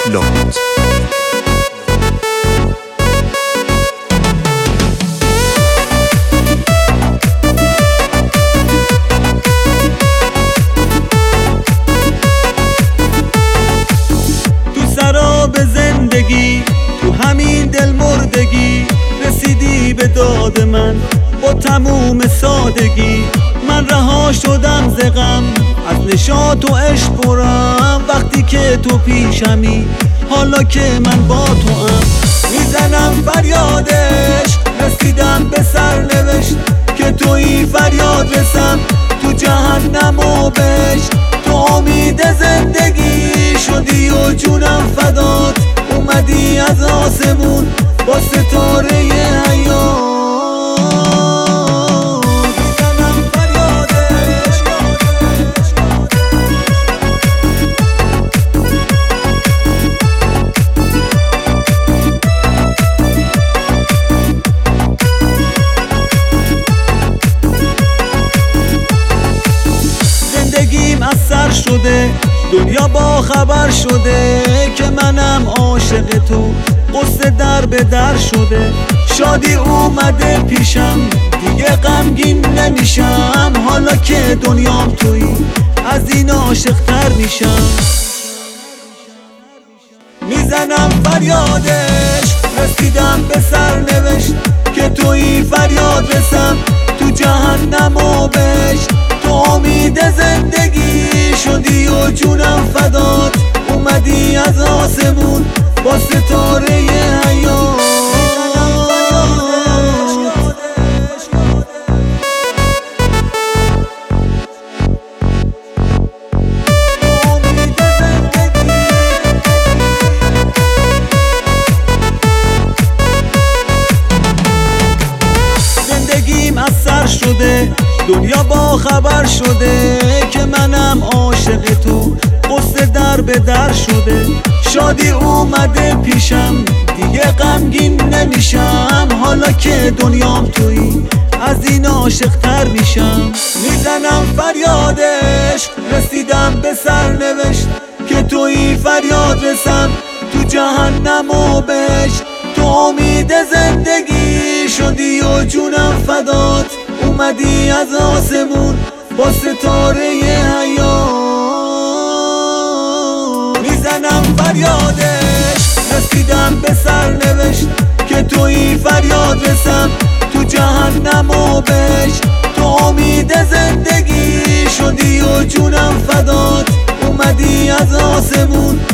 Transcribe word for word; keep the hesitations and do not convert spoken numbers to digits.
لاهوت. سراب زندگی تو همین دل مردگی رسیدی به داد من با تموم سادگی. من رها شدم ز غم از نشاط و عشق برم وقتی که تو پیشمی حالا که من با تو ام. میزنم فریادش رسیدم به سرنوشت که تویی فریاد رسم تو جهنم و بهشت. تو امید زندگی شدی و جونم فدات اومدی از آسمون با ستاره حیات. میزنم فریادش زندگیم از سر شده دنیا با خبر شده که منم عاشق تو قصه در به در شده. شادی اومده پیشم دیگه غمگین نمیشم حالا که دنیام تویی از این عاشق تر میشم. میزنم فریادش رسیدم به سرنوشت که تویی فریاد رسم تو جهنم و بهشت. تو امید زندگی شدی و جونم فدات اومدی از آسمون با ستاره حیات. زندگیم از سر شده دنیا با خبر شده که منم عاشق تو قصه در به در شده. شادی اومده پیشم دیگه غمگین نمیشم حالا که دنیام تویی از این عاشق تر میشم. میزنم فریادش رسیدم به سرنوشت که تویی فریاد رسم تو جهنم و بهشت. تو امید زندگی شدی و جونم فدات اومدی از آسمون با ستاره حیات. میزنم فریادش رسیدم به سرنوشت که تویی فریاد رسم تو جهنم و بهشت. تو امید زندگی شدی و جونم فدات اومدی از آسمون